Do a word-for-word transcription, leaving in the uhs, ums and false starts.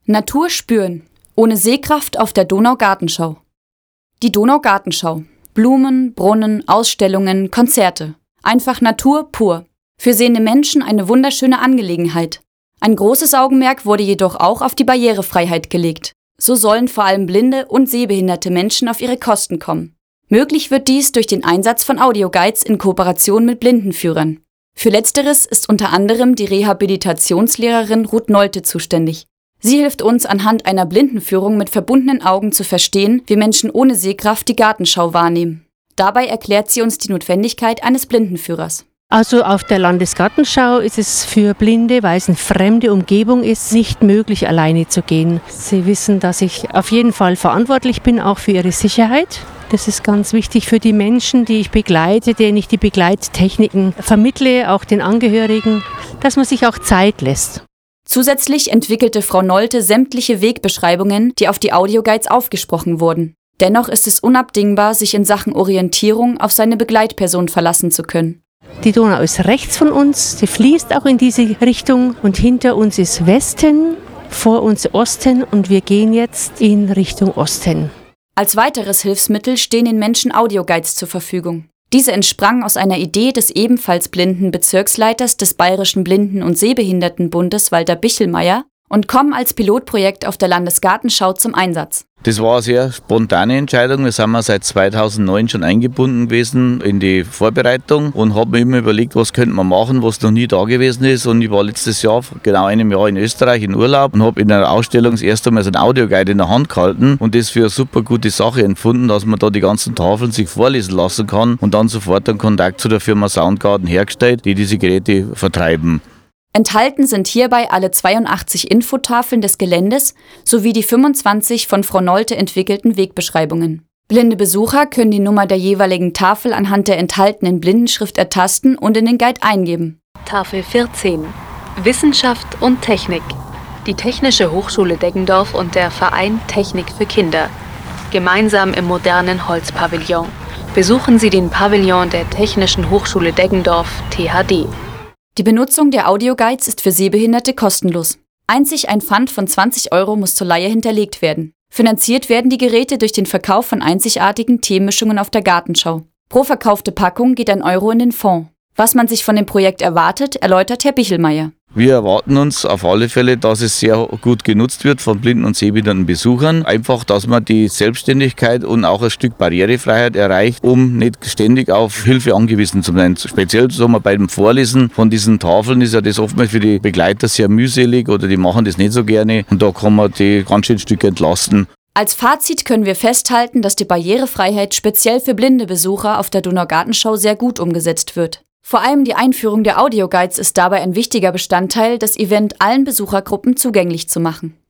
Natur spüren. Ohne Sehkraft auf der Donaugartenschau. Die Donaugartenschau. Blumen, Brunnen, Ausstellungen, Konzerte. Einfach Natur pur. Für sehende Menschen eine wunderschöne Angelegenheit. Ein großes Augenmerk wurde jedoch auch auf die Barrierefreiheit gelegt. So sollen vor allem blinde und sehbehinderte Menschen auf ihre Kosten kommen. Möglich wird dies durch den Einsatz von Audioguides in Kooperation mit Blindenführern. Für Letzteres ist unter anderem die Rehabilitationslehrerin Ruth Nolte zuständig. Sie hilft uns anhand einer Blindenführung mit verbundenen Augen zu verstehen, wie Menschen ohne Sehkraft die Gartenschau wahrnehmen. Dabei erklärt sie uns die Notwendigkeit eines Blindenführers. Also auf der Landesgartenschau ist es für Blinde, weil es eine fremde Umgebung ist, nicht möglich, alleine zu gehen. Sie wissen, dass ich auf jeden Fall verantwortlich bin, auch für ihre Sicherheit. Das ist ganz wichtig für die Menschen, die ich begleite, denen ich die Begleittechniken vermittle, auch den Angehörigen, dass man sich auch Zeit lässt. Zusätzlich entwickelte Frau Nolte sämtliche Wegbeschreibungen, die auf die Audioguides aufgesprochen wurden. Dennoch ist es unabdingbar, sich in Sachen Orientierung auf seine Begleitperson verlassen zu können. Die Donau ist rechts von uns, sie fließt auch in diese Richtung und hinter uns ist Westen, vor uns Osten und wir gehen jetzt in Richtung Osten. Als weiteres Hilfsmittel stehen den Menschen Audioguides zur Verfügung. Diese entsprang aus einer Idee des ebenfalls blinden Bezirksleiters des Bayerischen Blinden- und Sehbehindertenbundes Walter Bichelmeier und kommen als Pilotprojekt auf der Landesgartenschau zum Einsatz. Das war eine sehr spontane Entscheidung. Wir sind seit zweitausendneun schon eingebunden gewesen in die Vorbereitung und haben mir immer überlegt, was könnte man machen, was noch nie da gewesen ist. Und ich war letztes Jahr, vor genau einem Jahr in Österreich in Urlaub und habe in einer Ausstellung das erste Mal so ein Audioguide in der Hand gehalten und das für eine super gute Sache empfunden, dass man da die ganzen Tafeln sich vorlesen lassen kann und dann sofort einen Kontakt zu der Firma Soundgarden hergestellt, die diese Geräte vertreiben. Enthalten sind hierbei alle zweiundachtzig Infotafeln des Geländes sowie die fünfundzwanzig von Frau Nolte entwickelten Wegbeschreibungen. Blinde Besucher können die Nummer der jeweiligen Tafel anhand der enthaltenen Blindenschrift ertasten und in den Guide eingeben. Tafel vierzehn. Wissenschaft und Technik. Die Technische Hochschule Deggendorf und der Verein Technik für Kinder. Gemeinsam im modernen Holzpavillon. Besuchen Sie den Pavillon der Technischen Hochschule Deggendorf T H D. Die Benutzung der Audioguides ist für Sehbehinderte kostenlos. Einzig ein Pfand von zwanzig Euro muss zur Leihe hinterlegt werden. Finanziert werden die Geräte durch den Verkauf von einzigartigen Teemischungen auf der Gartenschau. Pro verkaufte Packung geht ein Euro in den Fonds. Was man sich von dem Projekt erwartet, erläutert Herr Bichelmeier. Wir erwarten uns auf alle Fälle, dass es sehr gut genutzt wird von blinden und sehbehinderten Besuchern. Einfach, dass man die Selbstständigkeit und auch ein Stück Barrierefreiheit erreicht, um nicht ständig auf Hilfe angewiesen zu sein. Speziell sagen wir, bei dem Vorlesen von diesen Tafeln ist ja das oftmals für die Begleiter sehr mühselig oder die machen das nicht so gerne. Und da kann man die ganz schön Stück entlasten. Als Fazit können wir festhalten, dass die Barrierefreiheit speziell für blinde Besucher auf der Donaugartenschau sehr gut umgesetzt wird. Vor allem die Einführung der Audioguides ist dabei ein wichtiger Bestandteil, das Event allen Besuchergruppen zugänglich zu machen.